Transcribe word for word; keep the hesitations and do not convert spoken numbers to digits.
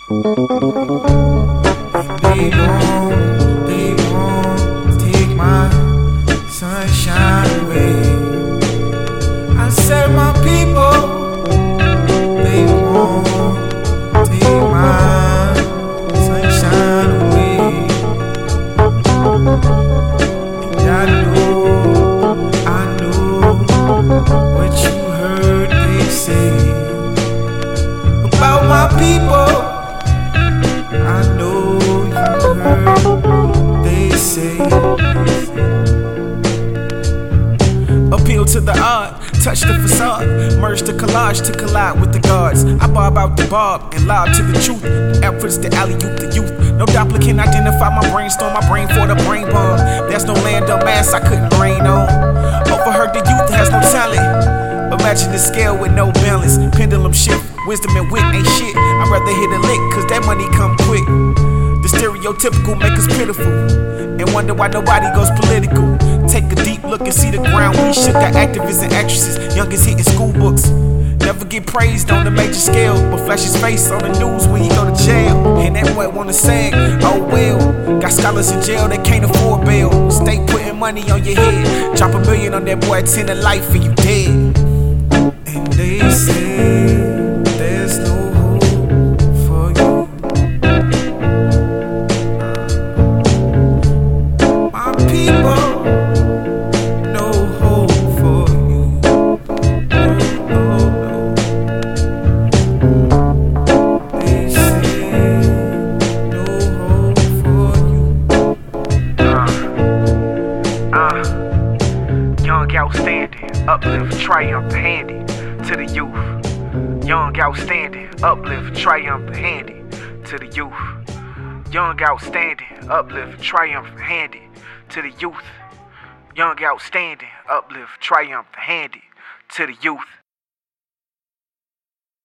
They won't, they won't take my sunshine away. I said my people, they won't take my sunshine away. And I know, I know what you heard they say about my people. I know you heard they say. Appeal to the odd, touch the facade, merge the collage to collide with the gods. I bob out the bob and lob to the truth. Efforts to alley-oop the youth. No Doppler can identify my brainstorm, my brain for the brain bomb. There's no land of mass I couldn't rain on. Overheard the youth has no talent. Imagine the scale with no balance. Pendulum shift, wisdom and wit ain't shit. I'd rather hit a lick, cause that money come quick. The stereotypical make us pitiful and wonder why nobody goes political. Take a deep look and see the ground we shook. Got activists and actresses, youngest hitting school books. Never get praised on the major scale, but flash his face on the news when he go to jail. And that boy wanna sing, oh well. Got scholars in jail that can't afford bail. Stay putting money on your head. Drop a million on that boy, ten to life and you dead. And they say there's no hope for you. My people, no hope for you. No, no, no. They say no hope for you. Uh, uh, young outstanding, uplift, triumph, handy to the youth. Young outstanding, uplift, triumph, handy to the youth. Young outstanding, uplift, triumph, handy to the youth. Young outstanding, uplift, triumph, handy to the youth.